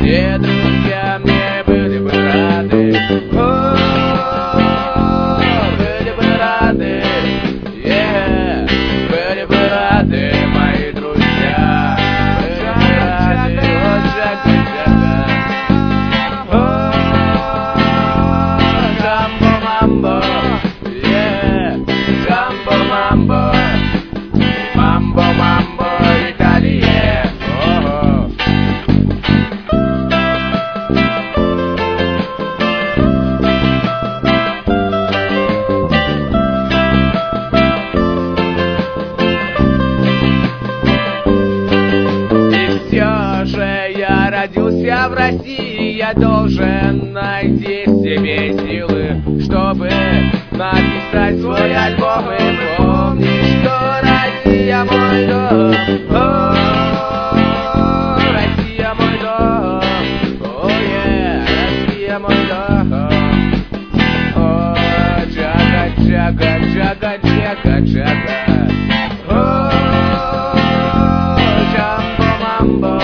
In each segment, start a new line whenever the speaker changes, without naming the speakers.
Все друзья мне были бы рады, были бы рады, были бы рады мои друзья, были бы рады, джага-джага. Джамбо-мамбо, джамбо-мамбо, мамбо-мамбо, Италия. Я родился в России, я должен найти в себе силы, чтобы написать свой альбом. И помни, что Россия мой дом, Россия мой дом, Россия мой дом. Джага, джага, джага, джага. Джамбо-мамбо,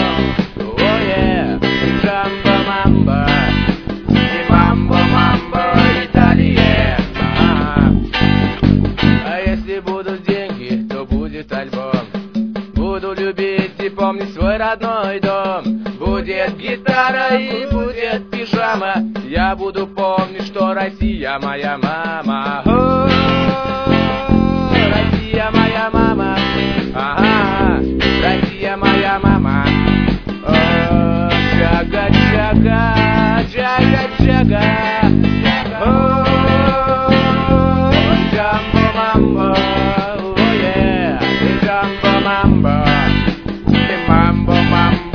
Джамбо-мамбо, и мамбо-мамбо, Италия. А если будут деньги, то будет альбом. Буду любить и помнить свой родной дом. Будет гитара и будет пижама. Я буду помнить, что Россия моя мама. Россия моя мама. Россия моя мама. Джага-джага, джага-джага. Джамбо-мамбо, джамбо-мамбо, и мамбо-мамбо.